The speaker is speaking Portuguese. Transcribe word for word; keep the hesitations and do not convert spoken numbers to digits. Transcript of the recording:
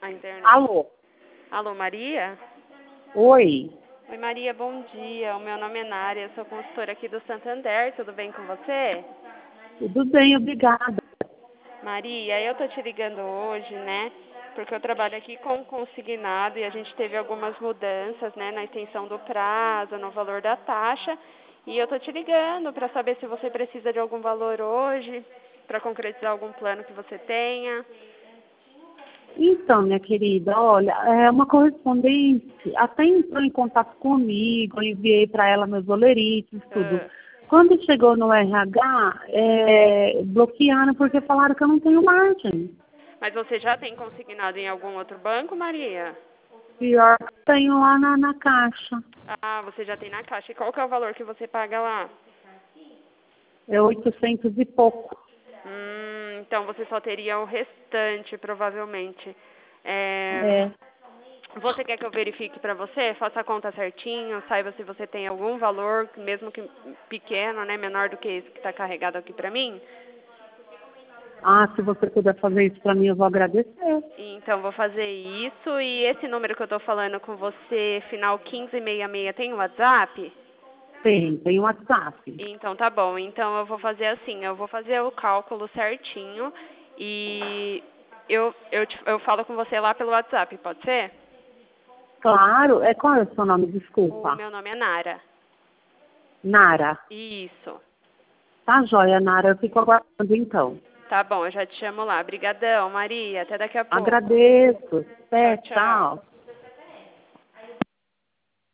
a internet. Alô? Alô, Maria? Oi. Oi, Maria, bom dia. O meu nome é Nária, eu sou consultora aqui do Santander. Tudo bem com você? Tudo bem, obrigada. Maria, eu tô te ligando hoje, né? Porque eu trabalho aqui com consignado e a gente teve algumas mudanças, né, na extensão do prazo, no valor da taxa. E eu tô te ligando para saber se você precisa de algum valor hoje, para concretizar algum plano que você tenha. Então, minha querida, olha, é uma correspondente até entrou em contato comigo, eu enviei para ela meus olerites, tudo. Ah, Quando chegou no R H, é, bloquearam porque falaram que eu não tenho margem. mas você já tem consignado em algum outro banco, Maria? Pior que eu tenho lá na, na caixa. Ah, você já tem na caixa. E qual que é o valor que você paga lá? É oitocentos e pouco. Hum, então você só teria o restante, provavelmente. É, É. Você quer que eu verifique para você? Faça a conta certinho, saiba se você tem algum valor, mesmo que pequeno, né, menor do que esse que está carregado aqui para mim. Ah, se você puder fazer isso para mim, eu vou agradecer. Então, vou fazer isso. E esse número que eu estou falando com você, final quinze sessenta e seis, tem WhatsApp? Tem, tem um WhatsApp. Então, tá bom. Então, eu vou fazer assim, eu vou fazer o cálculo certinho e eu, eu, te, eu falo com você lá pelo WhatsApp, pode ser? Claro, é, qual é o seu nome? O Desculpa. meu nome é Nara. Nara. Isso. Tá joia, Nara. Eu fico aguardando então. Tá bom, eu já te chamo lá. Obrigadão, Maria. Até daqui a pouco. Agradeço. Tchau, Até, tchau. tchau.